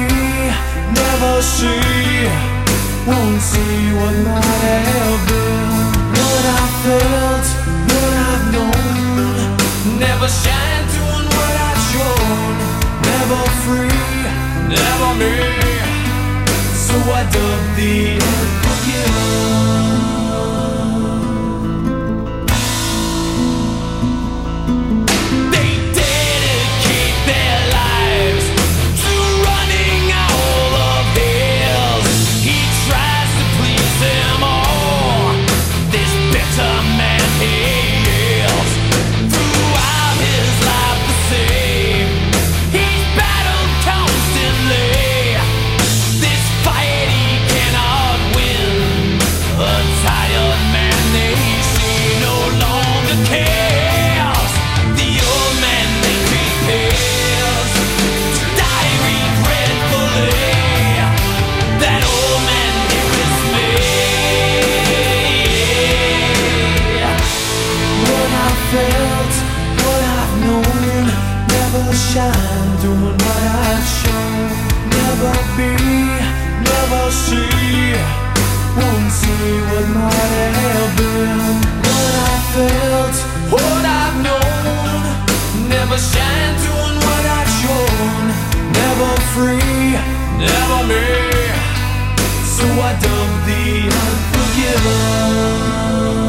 never see, won't see what might have been. What I felt, what I've known, never shine doing what I've shown. Never free, never me, so I dug the unforgiven. Shine doing what I've shown. Never be, never see, won't see what might have been. What I felt, what I've known, never shine doing what I've shown. Never free, never me, so I dug the unforgiven.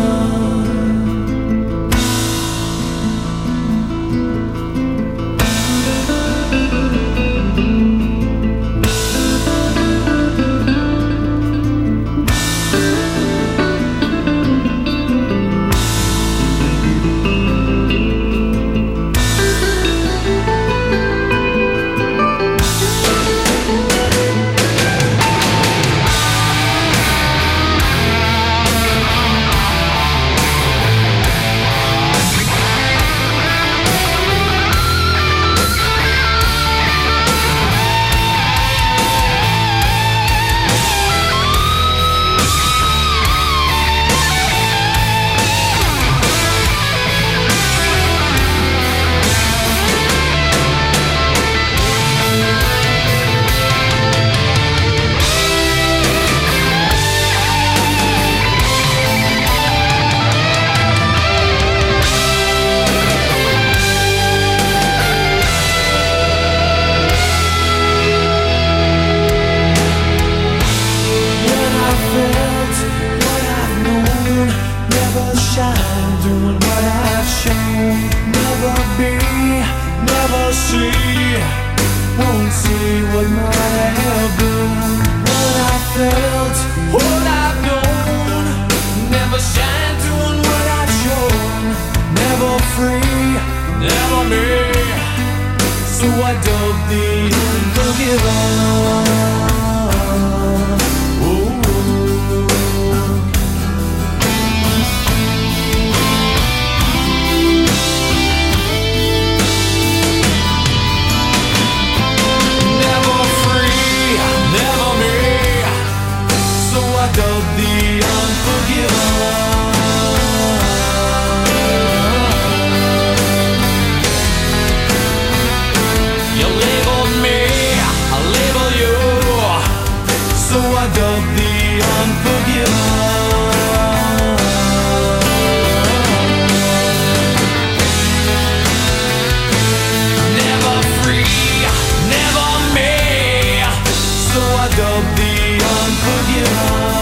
Doing what I've shown. Never be, never see, won't see what might have been. What I felt, what I've known, never shine doing what I've shown. Never free, never me, so I dug the unforgiven. Of the unforgiven.